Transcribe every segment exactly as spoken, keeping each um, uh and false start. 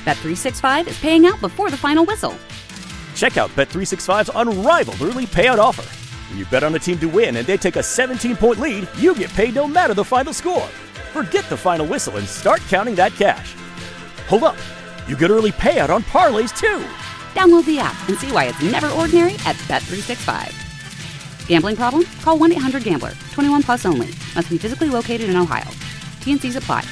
Bet three sixty-five is paying out before the final whistle. Check out Bet three sixty-five's unrivaled early payout offer. When you bet on a team to win and they take a seventeen-point lead, you get paid no matter the final score. Forget the final whistle and start counting that cash. Hold up. You get early payout on parlays, too. Download the app and see why it's never ordinary at Bet three sixty-five. Gambling problem? Call one eight hundred gambler. twenty-one plus only. Must be physically located in Ohio. T N Cs apply.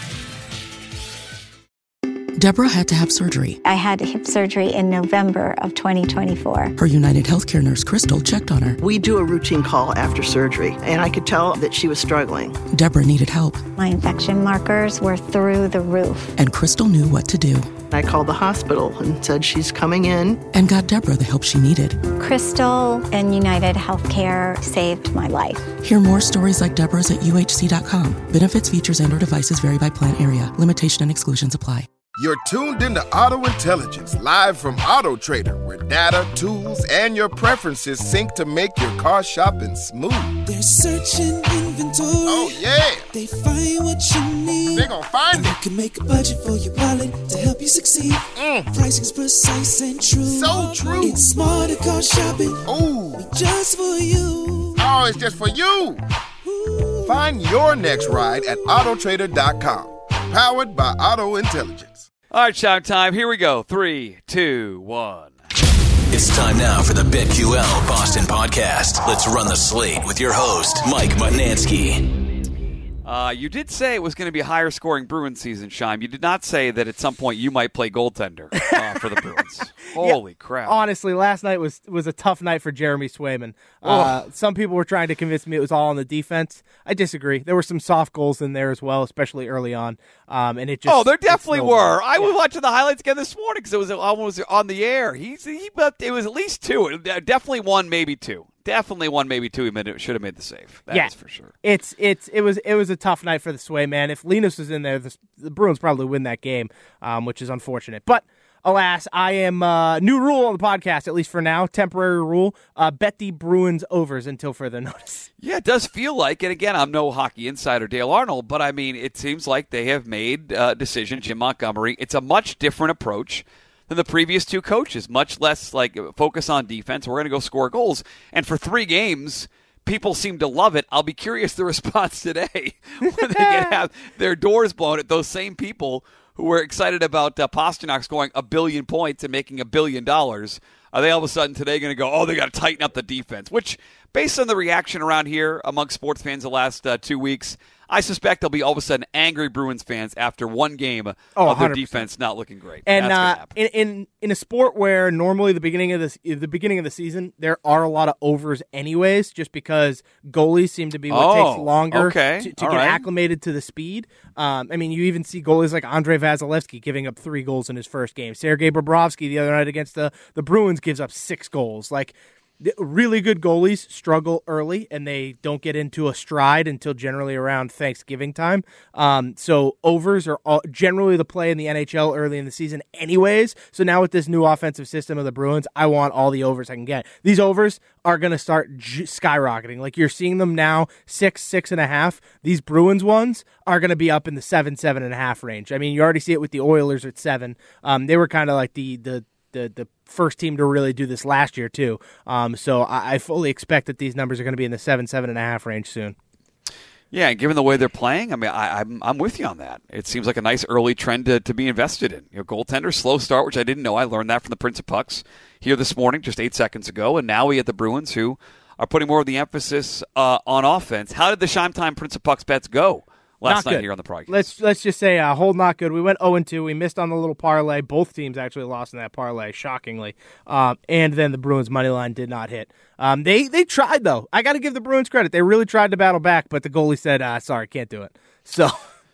Deborah had to have surgery. I had hip surgery in November of twenty twenty-four. Her United Healthcare nurse, Crystal, checked on her. We do a routine call after surgery, and I could tell that she was struggling. Deborah needed help. My infection markers were through the roof. And Crystal knew what to do. I called the hospital and said she's coming in. And got Deborah the help she needed. Crystal and United Healthcare saved my life. Hear more stories like Deborah's at U H C dot com. Benefits, features, and or devices vary by plan area. Limitation and exclusions apply. You're tuned into Auto Intelligence, live from Auto Trader, where data, tools, and your preferences sync to make your car shopping smooth. They're searching inventory. Oh, yeah. They find what you need. They're gonna find and it. They can make a budget for your wallet to help you succeed. Mm. Pricing's precise and true. So true. It's smarter car shopping. Ooh. Just for you. Oh, it's just for you. Ooh. Find your next ride at Auto Trader dot com. Powered by Auto Intelligence. All right, shout time. Here we go. Three, two, one. It's time now for the BetQL Boston Podcast. Let's run the slate with your host, Mike Mutnansky. Uh, you did say it was going to be a higher scoring Bruins season, Shime. You did not say that at some point you might play goaltender uh, for the Bruins. Holy yeah, crap. Honestly, last night was was a tough night for Jeremy Swayman. Uh, some people were trying to convince me it was all on the defense. I disagree. There were some soft goals in there as well, especially early on. Um, and it just Oh, there definitely were. I yeah. was watching the highlights again this morning because it was almost on the air. He's, he, it was at least two. Definitely one, maybe two. Definitely one, maybe two. He made it, should have made the save. That yeah, is for sure. It's it's it was it was a tough night for the Sway man. If Linus was in there, the, the Bruins probably win that game, um, which is unfortunate. But alas, I am uh, new rule on the podcast, at least for now, temporary rule. Uh, bet the Bruins overs until further notice. Yeah, it does feel like, and again, I'm no hockey insider, Dale Arnold, but I mean, it seems like they have made a decision. Jim Montgomery. It's a much different approach than the previous two coaches, much less like focus on defense. We're going to go score goals. And for three games, people seem to love it. I'll be curious the response today when they get have their doors blown at those same people who were excited about uh, Pastrnak scoring a billion points and making a billion dollars. Are they all of a sudden today going to go, oh, they got to tighten up the defense? Which, based on the reaction around here among sports fans the last uh, two weeks, I suspect there'll be all of a sudden angry Bruins fans after one game oh, of their one hundred percent defense not looking great. And That's uh, in, in in a sport where normally the beginning of this the beginning of the season there are a lot of overs anyways, just because goalies seem to be what oh, takes longer okay. to, to all get right. acclimated to the speed. Um, I mean, you even see goalies like Andrei Vasilevsky giving up three goals in his first game. Sergei Bobrovsky the other night against the the Bruins gives up six goals. Like, really good goalies struggle early, and they don't get into a stride until generally around Thanksgiving time. Um, so overs are all, generally the play in the N H L early in the season anyways. So now with this new offensive system of the Bruins, I want all the overs I can get. These overs are going to start j- skyrocketing. Like you're seeing them now, six, six and a half. These Bruins ones are going to be up in the seven, seven and a half range. I mean, you already see it with the Oilers at seven. Um, they were kind of like the the the the first team to really do this last year too. Um, so I, I fully expect that these numbers are going to be in the seven, seven and a half range soon. Yeah, and given the way they're playing, I mean, I, I'm I'm with you on that. It seems like a nice early trend to, to be invested in. You know, goaltender, slow start, which I didn't know. I learned that from the Prince of Pucks here this morning, just eight seconds ago, and now we have the Bruins who are putting more of the emphasis uh, on offense. How did the Shime Time Prince of Pucks bets go last not night good. here on the podcast? Let's let's just say uh, hold not good. We went oh and two. We missed on the little parlay. Both teams actually lost in that parlay, shockingly. Um, and then the Bruins money line did not hit. Um, they they tried though. I got to give the Bruins credit. They really tried to battle back, but the goalie said, uh, "Sorry, can't do it." So.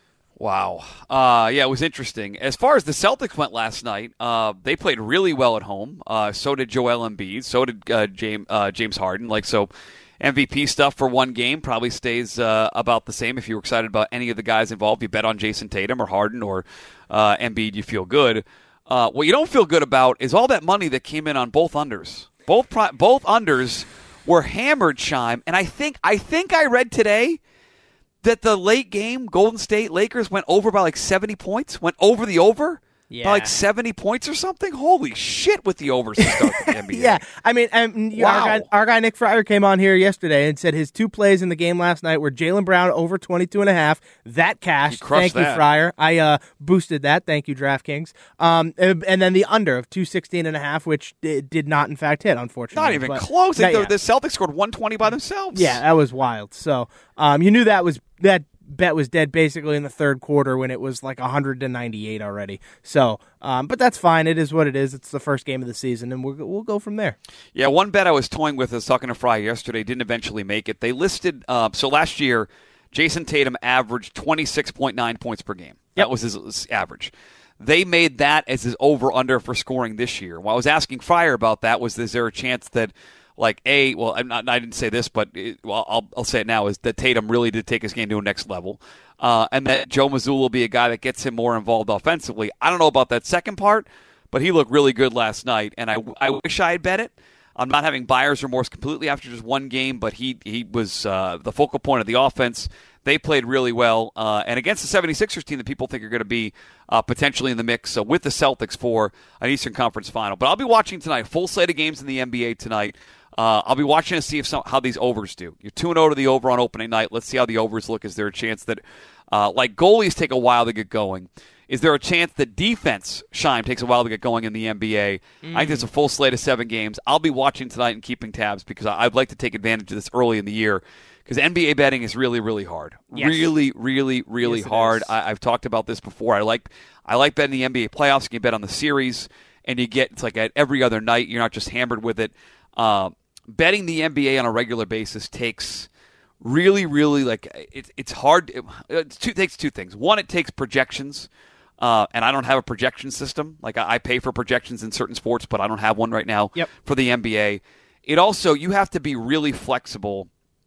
Wow. Uh, yeah, it was interesting. As far as the Celtics went last night, uh, they played really well at home. Uh, so did Joel Embiid. So did uh, James uh, James Harden. Like so. M V P stuff for one game probably stays uh, about the same. If you were excited about any of the guys involved, you bet on Jason Tatum or Harden or uh, Embiid, you feel good. Uh, what you don't feel good about is all that money that came in on both unders. Both pri- both unders were hammered, Shime, and I think I think I read today that the late game Golden State Lakers went over by like seventy points, went over the over. Yeah. By like seventy points or something? Holy shit with the overs to start the N B A. Yeah, I mean, um, Wow. our, guy, our guy Nick Fryer came on here yesterday and said his two plays in the game last night were Jaylen Brown over twenty-two and a half. That cashed. crushed Thank you, that. Fryer. I uh, boosted that. Thank you, DraftKings. Um, and, and then the under of two sixteen and a half, which d- did not, in fact, hit, unfortunately. Not even But- close. Not the, yet. the Celtics scored one twenty by themselves. Yeah, that was wild. So um, you knew that was that bet was dead basically in the third quarter when it was like one hundred ninety-eight already. So, um, but that's fine. It is what it is. It's the first game of the season, and we'll we'll go from there. Yeah, one bet I was toying with, I was talking to Fry yesterday, didn't eventually make it. They listed, uh, so last year, Jason Tatum averaged twenty-six point nine points per game. That Yep. was his, his average. They made that as his over-under for scoring this year. While I was asking Fryer about that, was is there a chance that, like, A, well, I'm not, I didn't say this, but it, well, I'll, I'll say it now, is that Tatum really did take his game to a next level, uh, and that Joe Mazzulla will be a guy that gets him more involved offensively. I don't know about that second part, but he looked really good last night, and I, I wish I had bet it. I'm not having buyer's remorse completely after just one game, but he, he was uh, the focal point of the offense. They played really well, uh, and against the seventy-sixers team that people think are going to be uh, potentially in the mix uh, with the Celtics for an Eastern Conference final. But I'll be watching tonight, full slate of games in the N B A tonight. Uh, I'll be watching to see if some, how these overs do. You're two and oh to the over on opening night. Let's see how the overs look. Is there a chance that, uh, like goalies take a while to get going, is there a chance that defense, Shime, takes a while to get going in the N B A? Mm. I think there's a full slate of seven games. I'll be watching tonight and keeping tabs because I'd like to take advantage of this early in the year because N B A betting is really, really hard. Yes. Really, really, really Yes, it hard. is. I, I've talked about this before. I like I like betting the N B A playoffs. You can bet on the series, and you get it's like at every other night. You're not just hammered with it. Uh, betting the N B A on a regular basis takes really, really like it, it's hard. It, it two, takes two things. One, it takes projections. Uh, and I don't have a projection system. Like I, I pay for projections in certain sports, but I don't have one right now Yep. for the N B A. It also, you have to be really flexible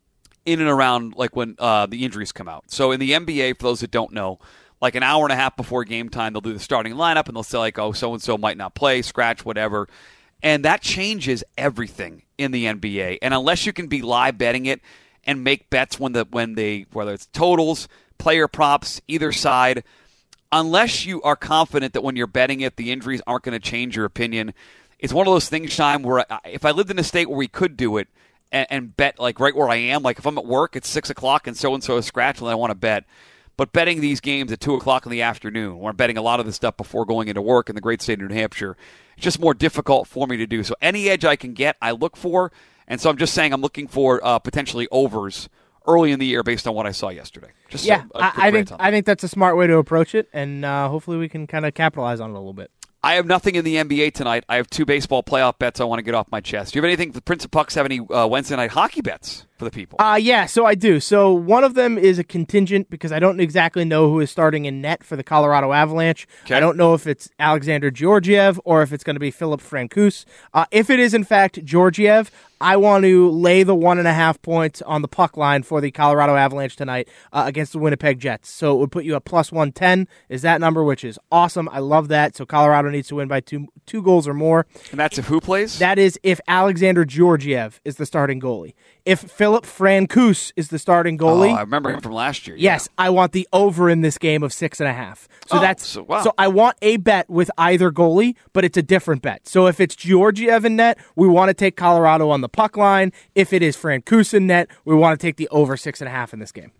in and around like when uh, the injuries come out. So in the N B A, for those that don't know, like an hour and a half before game time, they'll do the starting lineup and they'll say like, oh, so-and-so might not play, scratch, whatever. And that changes everything in the N B A. And unless you can be live betting it and make bets when the when they, whether it's totals, player props, either side, unless you are confident that when you're betting it, the injuries aren't going to change your opinion, it's one of those things, Shime, where I, if I lived in a state where we could do it and, and bet like right where I am, like if I'm at work, it's six o'clock and so-and-so is scratched and I want to bet. But betting these games at two o'clock in the afternoon, where I'm betting a lot of this stuff before going into work in the great state of New Hampshire, it's just more difficult for me to do. So any edge I can get, I look for. And so I'm just saying I'm looking for uh, potentially overs early in the year based on what I saw yesterday. Just Yeah, a, a I, quick I rant think on that. I think that's a smart way to approach it, and uh, hopefully we can kind of capitalize on it a little bit. I have nothing in the N B A tonight. I have two baseball playoff bets I want to get off my chest. Do you have anything? The Prince of Pucks have any uh, Wednesday night hockey bets for the people? Uh, yeah, so I do. So one of them is a contingent because I don't exactly know who is starting in net for the Colorado Avalanche. Okay. I don't know if it's Alexander Georgiev or if it's going to be Philip Francouz. Uh, if it is, in fact, Georgiev, I want to lay the one and a half points on the puck line for the Colorado Avalanche tonight uh, against the Winnipeg Jets. So it would put you at plus one ten is that number, which is awesome. I love that. So Colorado needs to win by two two goals or more. And that's if who plays? That is if Alexander Georgiev is the starting goalie. If Philip Francouz is the starting goalie, Oh, I remember him from last year. yeah. yes, I want the over in this game of six and a half. So Oh, that's so- wow. so I want a bet with either goalie, but it's a different bet. So if it's Georgiev in net, we want to take Colorado on the puck line. If it is Francouz in net, we want to take the over six and a half in this game.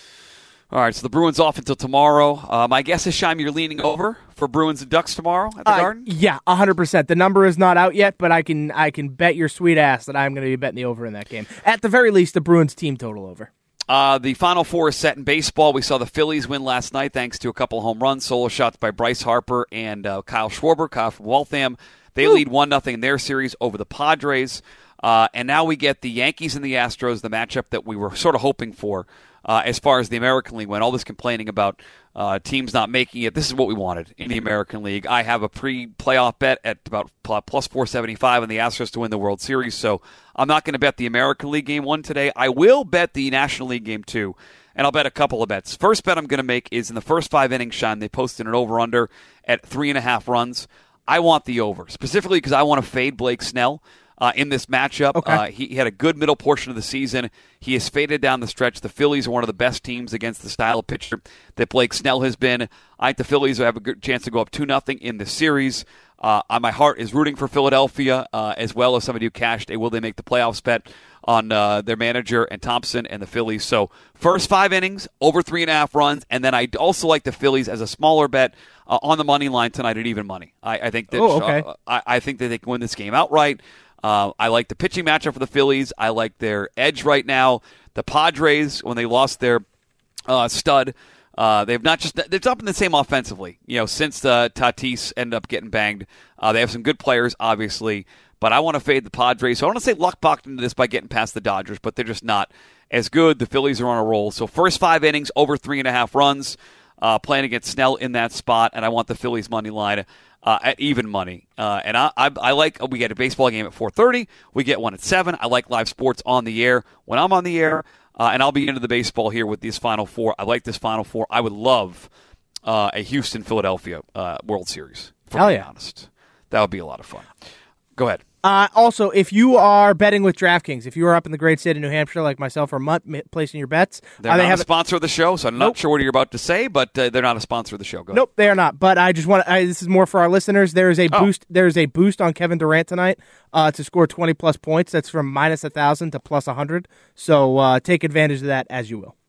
All right, so the Bruins off until tomorrow. Uh, my guess is, Shime, you're leaning over for Bruins and Ducks tomorrow at the Uh, Garden? yeah, one hundred percent. The number is not out yet, but I can I can bet your sweet ass that I'm going to be betting the over in that game. At the very least, the Bruins team total over. Uh, the Final Four is set in baseball. We saw the Phillies win last night thanks to a couple of home runs, solo shots by Bryce Harper and uh, Kyle Schwarber, Kyle from Waltham. They Woo. lead one nothing in their series over the Padres. Uh, and now we get the Yankees and the Astros, the matchup that we were sort of hoping for uh, as far as the American League went. All this complaining about uh, teams not making it. This is what we wanted in the American League. I have a pre-playoff bet at about plus four seventy-five on the Astros to win the World Series, so I'm not going to bet the American League game one today. I will bet the National League game two, and I'll bet a couple of bets. First bet I'm going to make is in the first five innings, Sean, they posted an over-under at three and a half runs. I want the over, specifically because I want to fade Blake Snell. uh, in this matchup. Okay. Uh, he, he had a good middle portion of the season. He has faded down the stretch. The Phillies are one of the best teams against the style of pitcher that Blake Snell has been. I think the Phillies have a good chance to go up two nothing in this series. Uh, my heart is rooting for Philadelphia, uh, as well as somebody who cashed a will they make the playoffs bet on uh, their manager and Thompson and the Phillies. So first five innings, over three and a half runs, and then I also like the Phillies as a smaller bet uh, on the money line tonight at even money. I, I think that oh, okay. uh, I, I think that they can win this game outright. Uh, I like the pitching matchup for the Phillies. I like their edge right now. The Padres, when they lost their uh, stud, uh, they've not just they've not been the same offensively. You know, since uh, Tatis ended up getting banged, uh, they have some good players, obviously. But I want to fade the Padres. So I want to say luck boxed into this by getting past the Dodgers, but they're just not as good. The Phillies are on a roll. So first five innings, over three and a half runs, uh, playing against Snell in that spot, and I want the Phillies money line uh, at even money. Uh, and I, I, I like we get a baseball game at four thirty. We get one at seven. I like live sports on the air when I'm on the air, uh, and I'll be into the baseball here with these Final Four. I like this Final Four. I would love uh, a Houston-Philadelphia uh, World Series, for Hell being yeah. honest. That would be a lot of fun. Go ahead. Uh, also, if you are betting with DraftKings, if you are up in the great state of New Hampshire like myself or Mutt placing your bets, they're uh, not they have a sponsor of the show, so I'm Nope. not sure what you're about to say, but uh, they're not a sponsor of the show. Go ahead. Nope, they are not. But I just want to. This is more for our listeners. There is a Oh. boost. There is a boost on Kevin Durant tonight uh, to score twenty plus points. That's from minus a thousand to plus a hundred. So uh, take advantage of that as you will.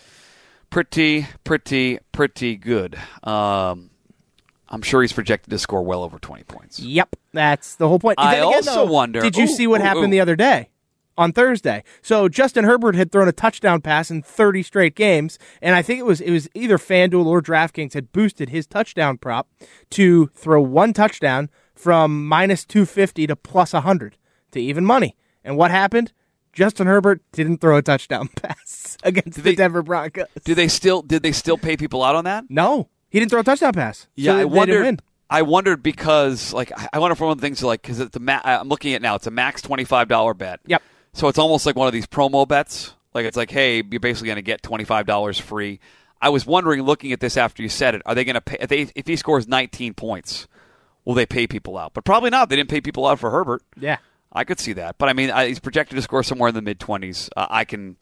Pretty, pretty, pretty good. Um, I'm sure he's projected to score well over twenty points. Yep, that's the whole point. I Then again, also though, wonder- Did you Ooh, see what ooh, happened ooh. the other day on Thursday? So Justin Herbert had thrown a touchdown pass in thirty straight games, and I think it was it was either FanDuel or DraftKings had boosted his touchdown prop to throw one touchdown from minus two fifty to plus one hundred to even money. And what happened? Justin Herbert didn't throw a touchdown pass against Did the they- Denver Broncos. Did they still did they still pay people out on that? No, he didn't throw a touchdown pass. Yeah, so I they didn't wondered. win. I wondered because, like, I wonder for one of the things, like, because it's a ma- I'm looking at it now, it's a max twenty-five dollars bet. Yep. So it's almost like one of these promo bets. Like, it's like, hey, you're basically going to get twenty-five dollars free. I was wondering, looking at this after you said it, are they going to pay if, they, if he scores nineteen points? Will they pay people out? But probably not. They didn't pay people out for Herbert. Yeah. I could see that. But I mean, I, he's projected to score somewhere in the mid twenties. Uh, I can.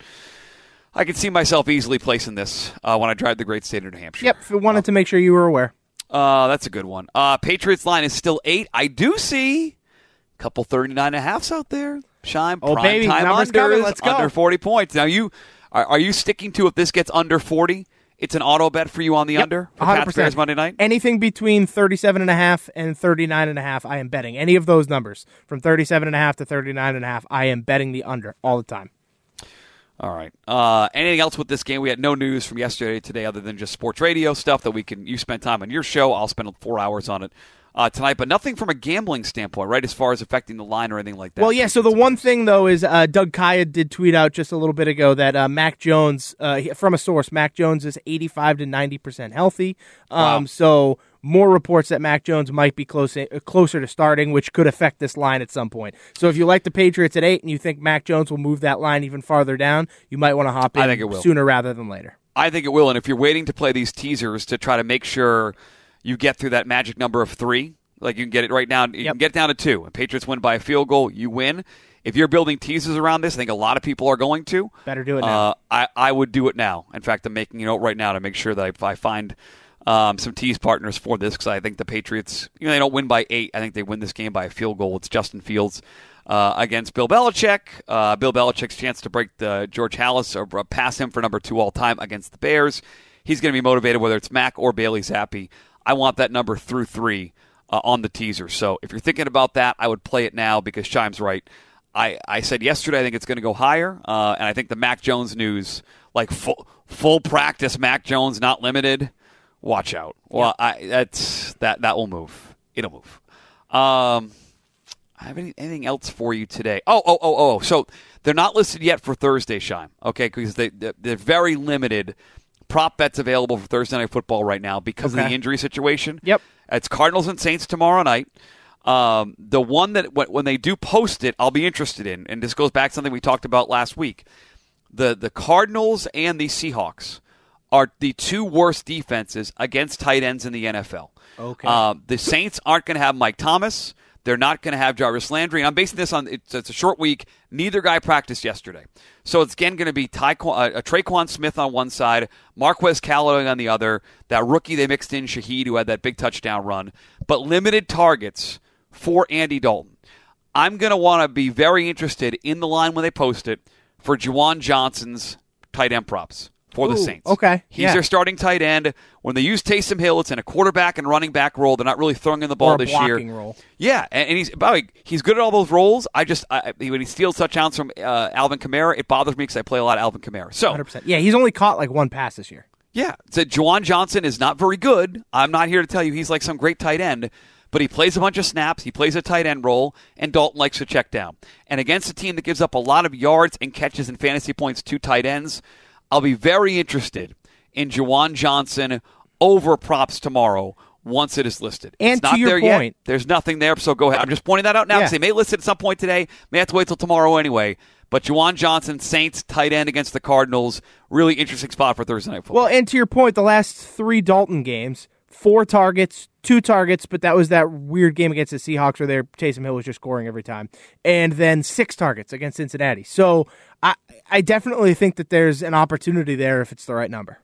I can see myself easily placing this uh, when I drive the great state of New Hampshire. Yep. If you wanted to make sure you were aware. Uh, that's a good one. Uh, Patriots line is still eight. I do see a couple thirty-nine and a halfs out there. Shine, Oh, prime baby, time numbers unders, coming. Let's go. under forty points. Now, you are, are you sticking to if this gets under forty? It's an auto bet for you on the Yep, under for one hundred Pats percent. Bears Monday night? Anything between thirty-seven and a half and thirty-nine and a half, I am betting. Any of those numbers from thirty-seven and a half to thirty-nine and a half, I am betting the under all the time. All right. Uh, anything else with this game? We had no news from yesterday to today other than just sports radio stuff that we can. You spend time on your show. I'll spend four hours on it uh, tonight, but nothing from a gambling standpoint, right? As far as affecting the line or anything like that. Well, yeah. So the one thing though is uh, Doug Kaya did tweet out just a little bit ago that uh, Mac Jones, uh, from a source, Mac Jones is eighty-five to ninety percent healthy. Um, Wow. So more reports that Mac Jones might be close, uh, closer to starting, which could affect this line at some point. So if you like the Patriots at eight and you think Mac Jones will move that line even farther down, you might want to hop in I think it will. sooner rather than later. I think it will, and if you're waiting to play these teasers to try to make sure you get through that magic number of three, like you can get it right now, you Yep. can get it down to two. And Patriots win by a field goal, you win. If you're building teasers around this, I think a lot of people are going to. Better do it now. Uh, I, I would do it now. In fact, I'm making a note right now to make sure that if I find um, some tease partners for this, because I think the Patriots, you know, they don't win by eight. I think they win this game by a field goal. It's Justin Fields uh, against Bill Belichick. Uh, Bill Belichick's chance to break the George Halas or uh, pass him for number two all time against the Bears. He's going to be motivated, whether it's Mac or Bailey Zappi. I want that number through three uh, on the teaser. So if you're thinking about that, I would play it now because Chime's right. I, I said yesterday I think it's going to go higher, uh, and I think the Mac Jones news, like full full practice Mac Jones, not limited, watch out. Well, I, that's that that will move. It'll move. Um, I have any, anything else for you today? Oh, oh, oh, oh. So they're not listed yet for Thursday, Shime, okay, because they, they're very limited prop bets available for Thursday Night Football right now because of Okay. the injury situation. Yep. It's Cardinals and Saints tomorrow night. Um, the one that when they do post it, I'll be interested in, and this goes back to something we talked about last week. The the Cardinals and the Seahawks are the two worst defenses against tight ends in the N F L. Okay. Uh, the Saints aren't going to have Mike Thomas. They're not going to have Jarvis Landry. And I'm basing this on it's, it's a short week. Neither guy practiced yesterday. So it's again going to be Tyquan, uh, uh, Traquan Smith on one side, Marquez Callaway on the other, that rookie they mixed in, Shaheed, who had that big touchdown run. But limited targets for Andy Dalton. I'm going to want to be very interested in the line when they post it for Juwan Johnson's tight end props for the Ooh, Saints. Okay. He's yeah. their starting tight end. When they use Taysom Hill, it's in a quarterback and running back role. They're not really throwing in the ball or a this blocking year. Role. Yeah, and, and he's by the way, he's good at all those roles. I just I, when he steals touchdowns from uh, Alvin Kamara, it bothers me because I play a lot of Alvin Kamara. So one hundred percent. Yeah, he's only caught like one pass this year. Yeah, so Juwan Johnson is not very good. I'm not here to tell you he's like some great tight end, but he plays a bunch of snaps. He plays a tight end role, and Dalton likes to check down. And against a team that gives up a lot of yards and catches and fantasy points to tight ends, I'll be very interested in Juwan Johnson over props tomorrow once it is listed. And it's to not your there point, yet. There's nothing there, so go ahead. I'm just pointing that out now because Yeah. they may list it at some point today. May have to wait till tomorrow anyway. But Juwan Johnson, Saints, tight end against the Cardinals, really interesting spot for Thursday Night Football. Well, and to your point, the last three Dalton games, four targets, two targets, but that was that weird game against the Seahawks where their Taysom Hill was just scoring every time. And then six targets against Cincinnati. So I, I definitely think that there's an opportunity there if it's the right number.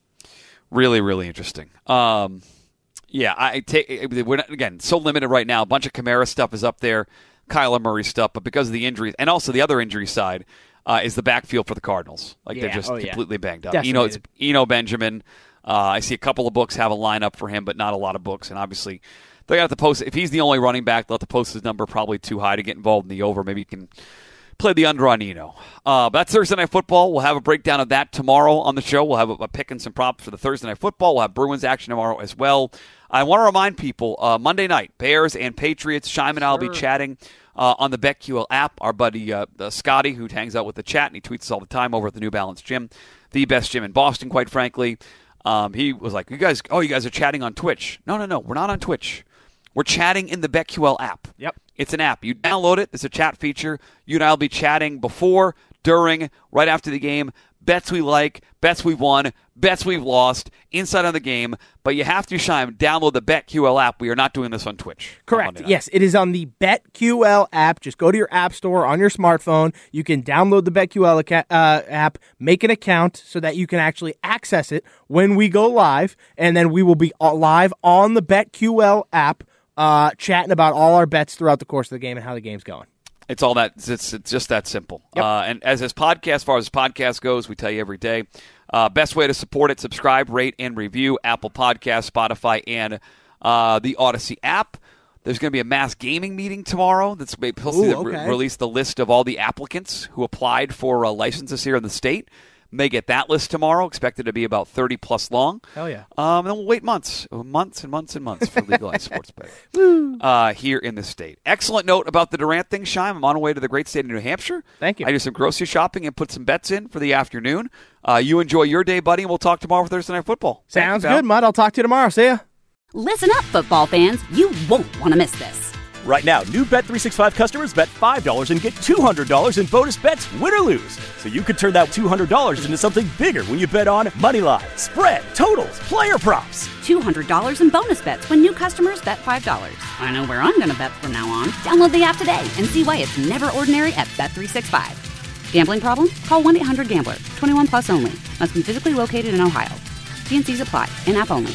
Really, really interesting. Um, yeah, I take. We're not, again so limited right now. A bunch of Kamara stuff is up there, Kyler Murray stuff, but because of the injuries and also the other injury side uh, is the backfield for the Cardinals. Like Yeah. they're just Oh, yeah. completely banged up. You know, it's Decimated. Eno Benjamin. Uh, I see a couple of books have a lineup for him, but not a lot of books. And obviously, they got to post. If he's the only running back, they'll have to post his number probably too high to get involved in the over. Maybe you can play the under on Eno. Uh, but that's Thursday Night Football. We'll have a breakdown of that tomorrow on the show. We'll have a, a pick and some props for the Thursday Night Football. We'll have Bruins action tomorrow as well. I want to remind people, uh, Monday night, Bears and Patriots. Shime and I will be chatting uh, on the BetQL app. Our buddy uh, uh, Scotty, who hangs out with the chat, and he tweets us all the time over at the New Balance Gym, the best gym in Boston, quite frankly. Um, he was like, you guys, oh, you guys are chatting on Twitch. No, no, no, we're not on Twitch. We're chatting in the BetQL app. Yep. It's an app. You download it. It's a chat feature. You and I will be chatting before, during, right after the game. Bets we like, bets we've won, bets we've lost, inside on the game. But you have to, Shime, download the BetQL app. We are not doing this on Twitch. on Correct. Monday night. Yes, it is on the BetQL app. Just go to your app store on your smartphone. You can download the BetQL aca- uh, app, make an account so that you can actually access it when we go live. And then we will be uh, live on the BetQL app uh, chatting about all our bets throughout the course of the game and how the game's going. It's all that. It's, it's just that simple. Yep. Uh, and as this podcast, as far as podcast goes, we tell you every day. Uh, best way to support it: subscribe, rate, and review. Apple Podcasts, Spotify, and uh, the Odyssey app. There's going to be a mass gaming meeting tomorrow. That's supposed to Ooh, re- okay. release the list of all the applicants who applied for uh, licenses here in the state. May get that list tomorrow. Expected to be about thirty plus long. Hell yeah. Um, and we'll wait months, months and months and months for legalized sports betting uh, here in the state. Excellent note about the Durant thing, Shime. I'm on my way to the great state of New Hampshire. Thank you. I do some grocery shopping and put some bets in for the afternoon. Uh, you enjoy your day, buddy, and we'll talk tomorrow for Thursday Night Football. Thank you, Sounds pal. good, Mud. I'll talk to you tomorrow. See ya. Listen up, football fans. You won't want to miss this. Right now, new Bet three sixty-five customers bet five dollars and get two hundred dollars in bonus bets, win or lose. So you could turn that two hundred dollars into something bigger when you bet on moneyline, spread, totals, player props. two hundred dollars in bonus bets when new customers bet five dollars. I know where I'm going to bet from now on. Download the app today and see why it's never ordinary at Bet three sixty-five. Gambling problem? Call one eight hundred gambler. twenty-one plus only. Must be physically located in Ohio. T N Cs apply. In-app only.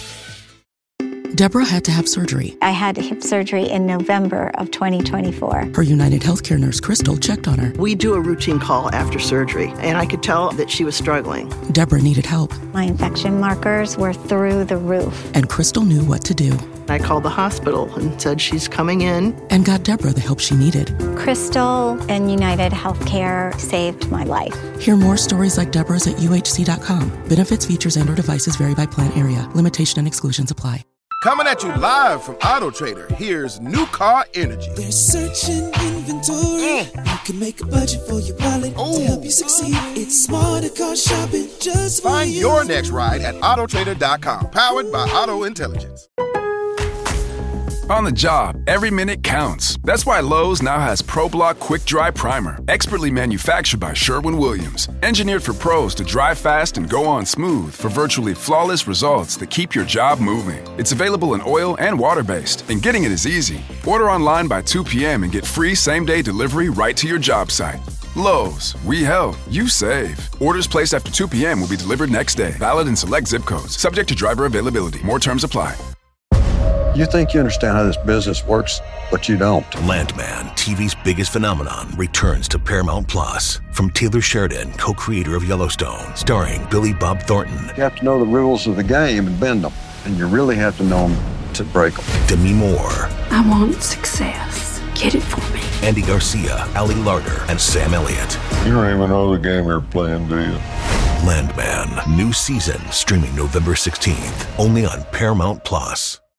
Deborah had to have surgery. I had hip surgery in November of twenty twenty-four. Her United Healthcare nurse, Crystal, checked on her. We do a routine call after surgery, and I could tell that she was struggling. Deborah needed help, My infection markers were through the roof. and Crystal knew what to do I called the hospital and said she's coming in. and got Deborah the help she needed. Crystal and United Healthcare saved my life. Hear more stories like Deborah's at U H C dot com. Benefits, features, and or devices vary by plan area. Limitation and exclusions apply. Coming at you live from Auto Trader, here's New Car Energy. There's searching inventory. You can make a budget for your wallet to help you succeed. It's smarter car shopping just for Find you. your next ride at auto trader dot com, powered by Auto Intelligence. On the job, every minute counts. That's why Lowe's now has ProBlock Quick Dry Primer, expertly manufactured by Sherwin-Williams. Engineered for pros to dry fast and go on smooth for virtually flawless results that keep your job moving. It's available in oil and water-based, and getting it is easy. Order online by two p.m. and get free same-day delivery right to your job site. Lowe's, we help, you save. Orders placed after two p.m. will be delivered next day. Valid in select zip codes. Subject to driver availability. More terms apply. You think you understand how this business works, but you don't. Landman, T V's biggest phenomenon, returns to Paramount Plus. From Taylor Sheridan, co-creator of Yellowstone, starring Billy Bob Thornton. You have to know the rules of the game and bend them, and you really have to know them to break them. Demi Moore. I want success. Get it for me. Andy Garcia, Ali Larter, and Sam Elliott. You don't even know the game you're playing, do you? Landman, new season, streaming November sixteenth, only on Paramount Plus.